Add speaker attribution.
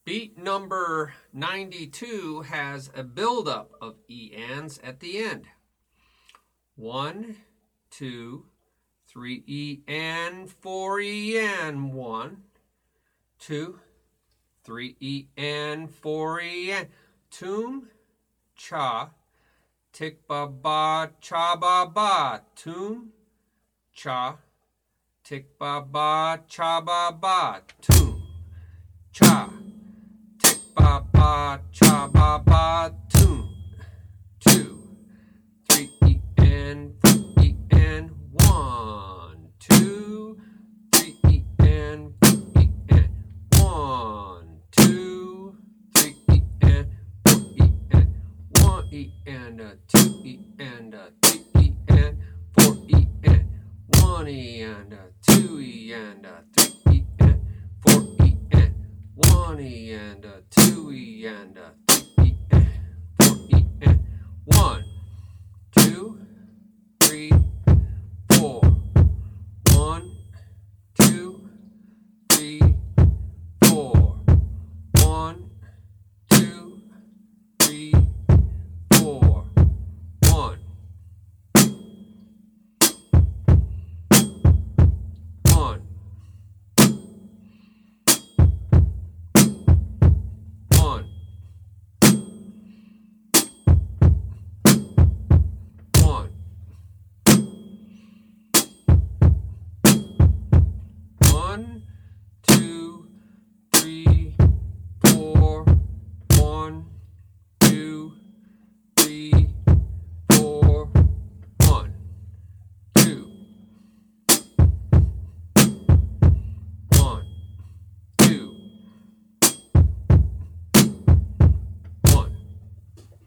Speaker 1: Beat number 92 has a buildup of ENs at the end. 1, 2, 3 EN, 4 EN, 1, 2, 3 EN, 4 EN. Toom, cha, tick ba ba, cha ba ba. Toom, cha, tick ba ba, cha ba ba. Toom, cha, tick ba ba, cha ba ba. Toom, 2, 3 EN, 4 EN. 1, 2, 3 EN, 4 EN. 1, 2, 3 EN, 4 EN. 1 EN, 2 EN, 3 EN, 4 EN. 1 EN, 2 EN, 3 EN, 4 EN. 1 EN, 2 EN, 3 EN, 4 EN. 1, 2, 3, 4. 1, 2, 3, 4. 1, 2, 3, 4. 1, 1, 1, 1. 1, 2, 3, 4. 1,